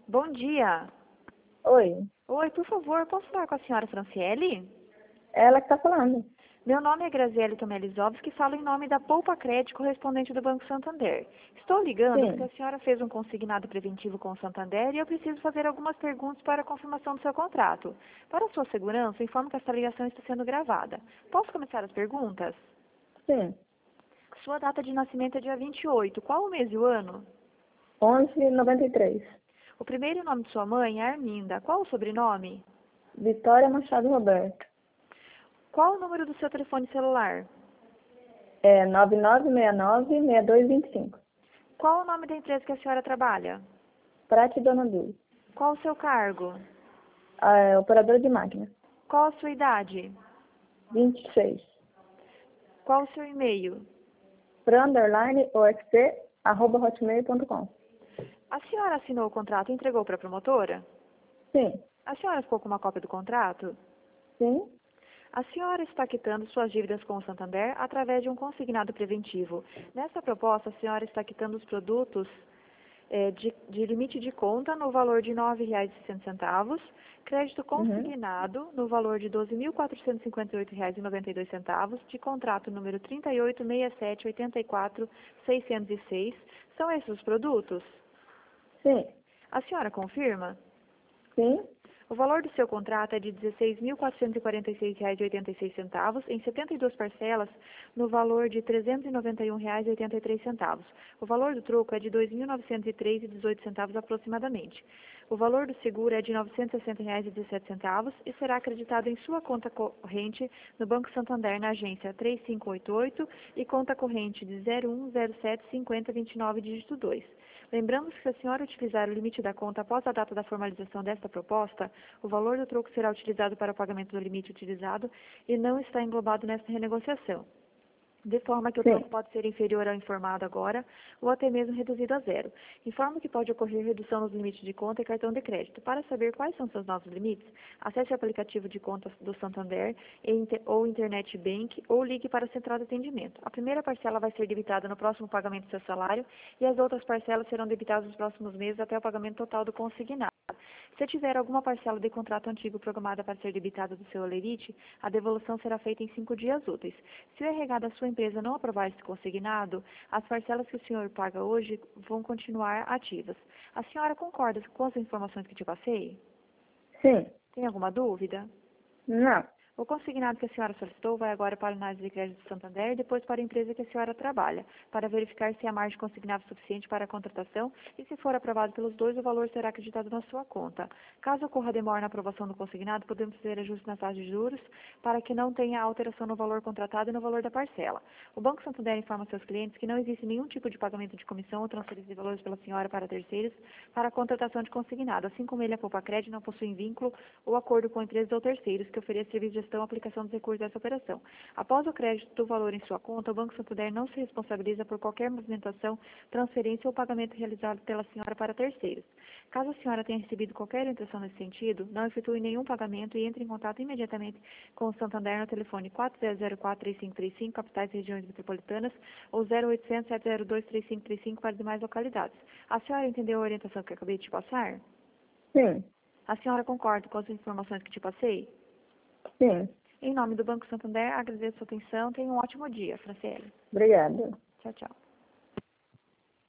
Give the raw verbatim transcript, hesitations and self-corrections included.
Bom dia. Oi, Oi, por favor, posso falar com a senhora Franciele? ela que está falando. Meu nome é Graziele Tomelizovski e falo em nome da Poupa Crédito, correspondente do Banco Santander. Estou ligando porque Sim, a senhora fez um consignado preventivo com o Santander e eu preciso fazer algumas perguntas para a confirmação do seu contrato. Para sua segurança, informo que esta ligação está sendo gravada. Posso começar as perguntas? sim. Sua data de nascimento é dia vinte e oito. Qual o mês e o ano? onze e noventa e três. O primeiro nome de sua mãe é Arminda. Qual o sobrenome? Vitória Machado Roberto. Qual o número do seu telefone celular? É nove nove seis nove, seis dois dois cinco. Qual o nome da empresa que a senhora trabalha? Prate Dona Dulce. Qual o seu cargo? Ah, é, operadora de máquina. Qual a sua idade? vinte e seis. Qual o seu e-mail? Fran underline osp arroba hotmail ponto com. A senhora assinou o contrato e entregou para a promotora? Sim, A senhora ficou com uma cópia do contrato? sim, A senhora está quitando suas dívidas com o Santander através de um consignado preventivo. Nessa proposta, a senhora está quitando os produtos eh, de, de limite de conta no valor de nove reais e sessenta centavos, crédito uhum, consignado no valor de doze mil quatrocentos e cinquenta e oito reais e noventa e dois centavos, de contrato número trinta e oito, sessenta e sete, oitenta e quatro, seiscentos e seis. São esses os produtos? sim, A senhora confirma? sim, O valor do seu contrato é de dezesseis mil quatrocentos e quarenta e seis reais e oitenta e seis centavos, em setenta e duas parcelas, no valor de trezentos e noventa e um reais e oitenta e três centavos. O valor do troco é de dois mil novecentos e três reais e dezoito centavos aproximadamente. O valor do seguro é de novecentos e sessenta reais e dezessete centavos e será acreditado em sua conta corrente no Banco Santander na agência três cinco oito oito e conta corrente de zero um zero sete cinquenta vinte e nove dígito dois. Lembramos que se a senhora utilizar o limite da conta após a data da formalização desta proposta, o valor do troco será utilizado para o pagamento do limite utilizado e não está englobado nesta renegociação, de forma que o troco sim, pode ser inferior ao informado agora ou até mesmo reduzido a zero. Informo que pode ocorrer redução nos limites de conta e cartão de crédito. Para saber quais são seus novos limites, acesse o aplicativo de contas do Santander ou Internet Bank ou ligue para a central de atendimento. A primeira parcela vai ser debitada no próximo pagamento do seu salário e as outras parcelas serão debitadas nos próximos meses até o pagamento total do consignado. Se tiver alguma parcela de contrato antigo programada para ser debitada do seu holerite, a devolução será feita em cinco dias úteis. Se o R H da sua empresa não aprovar esse consignado, as parcelas que o senhor paga hoje vão continuar ativas. A senhora concorda com as informações que te passei? sim. Tem alguma dúvida? Não, O consignado que a senhora solicitou vai agora para a análise de crédito do Santander e depois para a empresa que a senhora trabalha, para verificar se há margem consignável suficiente para a contratação e, se for aprovado pelos dois, o valor será acreditado na sua conta. Caso ocorra demora na aprovação do consignado, podemos fazer ajustes na taxa de juros para que não tenha alteração no valor contratado e no valor da parcela. O Banco Santander informa seus clientes que não existe nenhum tipo de pagamento de comissão ou transferência de valores pela senhora para terceiros para a contratação de consignado, assim como ele, a Poupa Crédito, não possui vínculo ou acordo com empresas ou terceiros que ofereçam serviços de gestão e aplicação dos recursos dessa operação. Após o crédito do valor em sua conta, o Banco Santander não se responsabiliza por qualquer movimentação, transferência ou pagamento realizado pela senhora para terceiros. Caso a senhora tenha recebido qualquer orientação nesse sentido, não efetue nenhum pagamento e entre em contato imediatamente com o Santander no telefone quatro zero zero quatro, três cinco três cinco, capitais e regiões metropolitanas, ou zero oitocentos, sete zero dois, três cinco três cinco para demais localidades. A senhora entendeu a orientação que eu acabei de te passar? sim, A senhora concorda com as informações que te passei? sim. Em nome do Banco Santander, agradeço a sua atenção. Tenha um ótimo dia, Franciele. Obrigada. Tchau, tchau.